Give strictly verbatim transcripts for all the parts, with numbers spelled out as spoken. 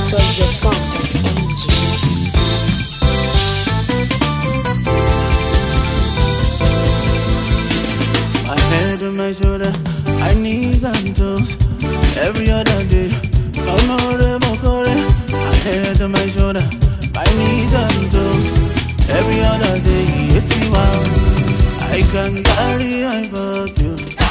choice dot com dot a g. My head on my shoulder, my knees and toes. Every other day, I'm more more. My head on my shoulder, my knees and toes. Every other day, it's you out. I can carry my body.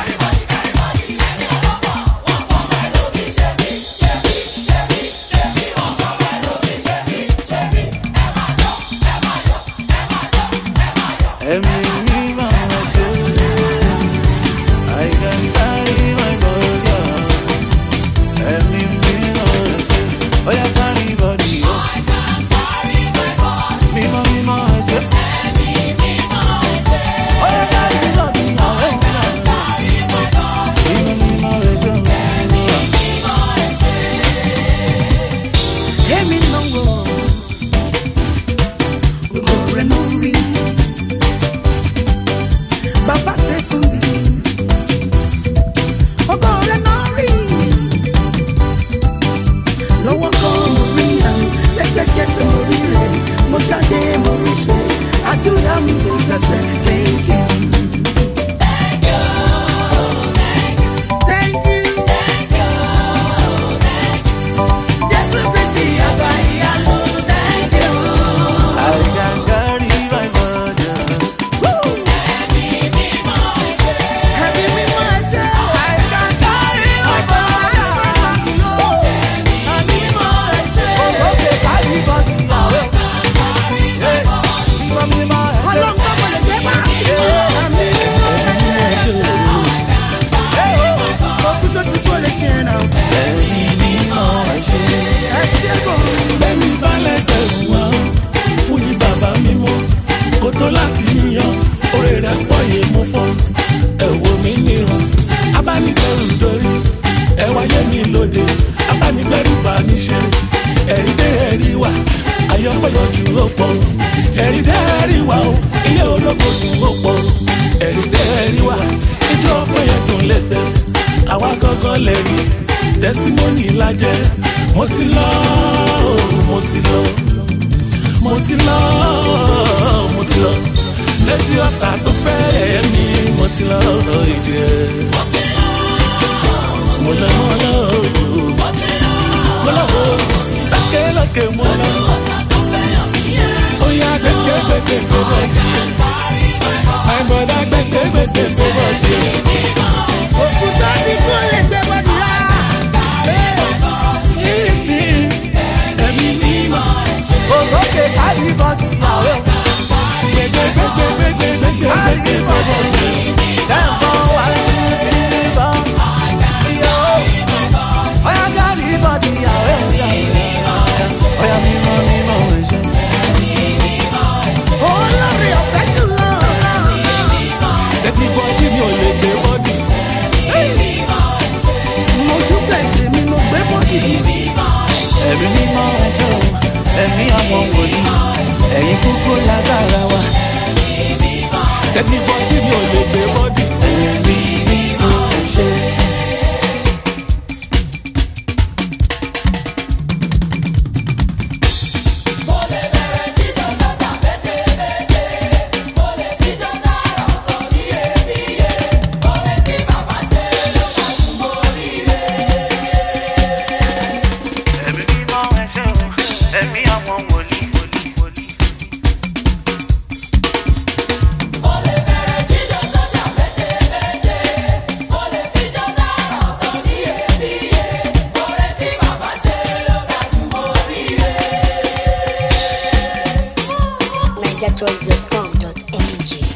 Testimony laje, mo ti lọ, mo ti lọ, mo ti lọ, mo ti lọ. Lẹ́jì ọ̀tá tó fẹ́ mi, mo ti lọ ìjẹ́. Mo lọ, mo lọ, mo lọ, lókè lókè mo lọ. Oya gbẹ̀gbẹ̀ gbẹ̀gbẹ̀ gbẹ̀gbẹ̀. My brother gbẹ̀gbẹ̀ gbẹ̀gbẹ̀ gbẹ̀gbẹ̀. Òkúta ti kú lè gbẹ bọ́dì rà. Okay, carry body now. Gbẹgbẹ gbẹgbẹ gbẹgbẹ gbẹgbẹ carry body. Tempo one two three four. Yo, oya carry body now. Oya mímọ mímọ ẹsẹ. Olórí ọ̀fẹ́ jùlọ. Ẹbí bọ́dí mi ò lè gbé bọ́dí. Mo dúpẹ́ tèmi mo gbé bọ́dí. Ẹ̀mí mímọ ẹsẹ o. Ẹ̀mí àwọn wòlíì, ẹ̀yin kúkú lágbára wa. Ẹbí bọ́dí mi ò lè gbé bọ́dí. Ẹ̀mí mímọ ẹsẹ. choice dot com dot a g.